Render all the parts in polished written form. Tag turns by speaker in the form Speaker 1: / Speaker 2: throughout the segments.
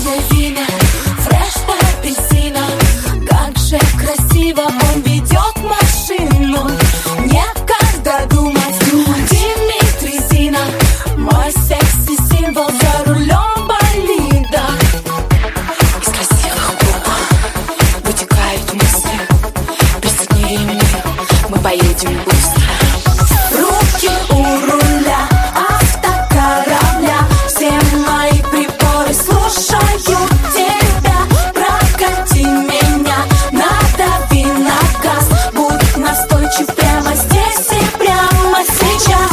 Speaker 1: Красное вино, фреш по апельсинам. Как же красиво он ведет машину. Некогда думать, Дмитрий Зина, мой секси-символ за рулем болида. Из красивых губ вытекают мысли. Пристегни ремни, мы поедем быстро. Руки у руля автокорабля. Все мои приборы слушают тебя. Прокати меня, надави на газ. Будь настойчив прямо здесь и прямо сейчас.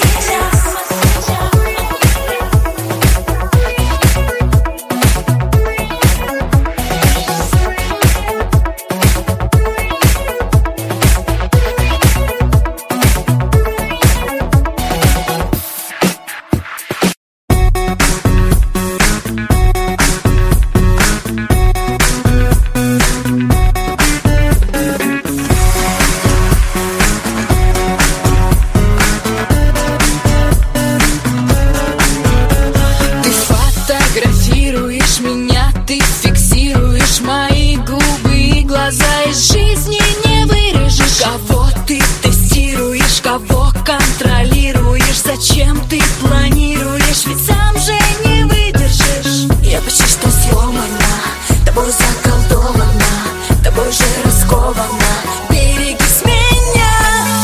Speaker 1: Ты фотографируешь меня, ты фиксируешь мои губы и глаза. Из жизни не вырежешь. Кого ты тестируешь, кого контролируешь, зачем ты планируешь, ведь сам же не выдержишь. Я почти что сломана, тобой заколдована, тобой же раскована. Берегись меня.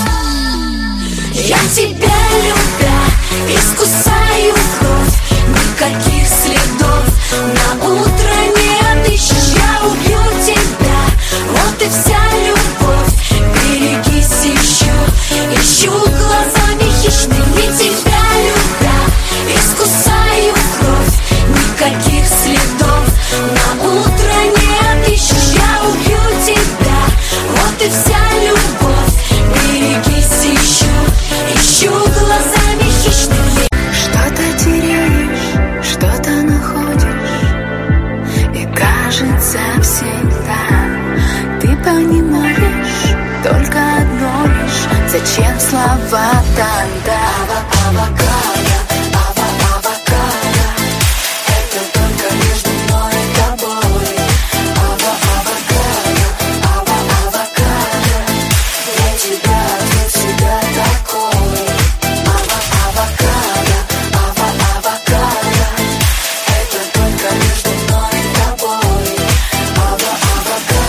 Speaker 1: Я тебя любя искусаю кровь. Никаких следов на утро не отыщешь. Я убью тебя, вот и вся любовь. Берегись еще, ищу глазами хищными. Тебя любя искусаю кровь. Никаких следов на утро не отыщешь. Я убью тебя, вот и вся любовь. Берегись еще, ищу глазами хищными.
Speaker 2: Что-то теряешь, что-то находишь, и кажется всегда ты понимаешь только одно лишь, зачем слова тогда. Авокадо, авокадо, это только между мной и тобой. Авокадо, авокадо, для тебя такой. Авокадо, авокадо, это только между мной и тобой. Авокадо,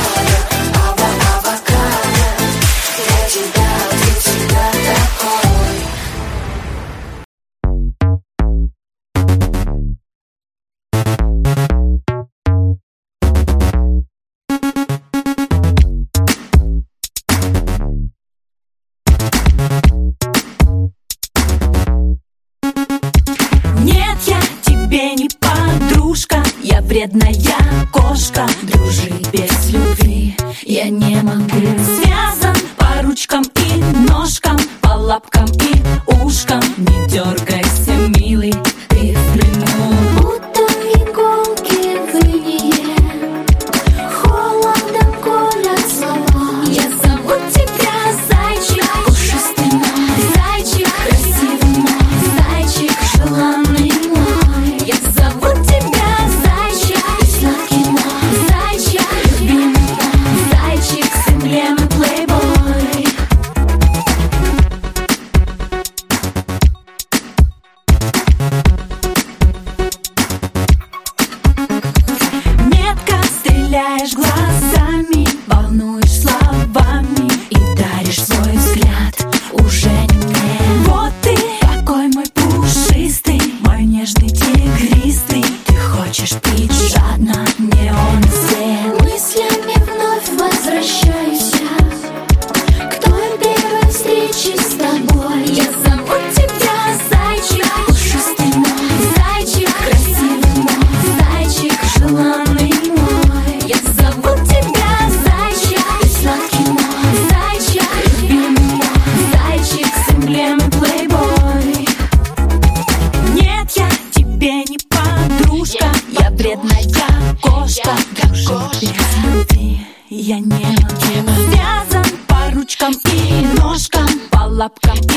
Speaker 2: для тебя такой.
Speaker 1: Нет, я тебе не подружка, я вредная кошка. Дружить без любви я не могу. Связан по ручкам и ножкам, по лапкам и ушкам. Не дергайся, милый, ты в плену.
Speaker 2: Будто иголки в ине, холодом колят слова.
Speaker 1: Я зову тебя зайчик, пушистый мой зайчик, красивый мой зайчик, желанный мой. Я зову тебя зайчик, ты сладкий мой зайчик, любимый мой зайчик, с эмблемой Playboy. Метко стреляешь глазами, волнуешь словами и даришь свой взгляд уже не мне. Вот ты, какой мой пушистый, мой нежный тигристый. Ты хочешь пить жадно неоновый свет.
Speaker 2: Мыслями вновь возвращаюсь я к той первой встрече с тобой.
Speaker 1: Я зову тебя зайчик, пушистый мой зайчик, красивый мой зайчик, желанный мой. Я зову тебя зайчик, ты сладкий мой зайчик, любимый мой зайчик, с эмблемой Playboy. Нет, я тебе не подружка, я вредная кошка. Дружить без любви я не могу. Связан по ручкам и ножкам, по лапкам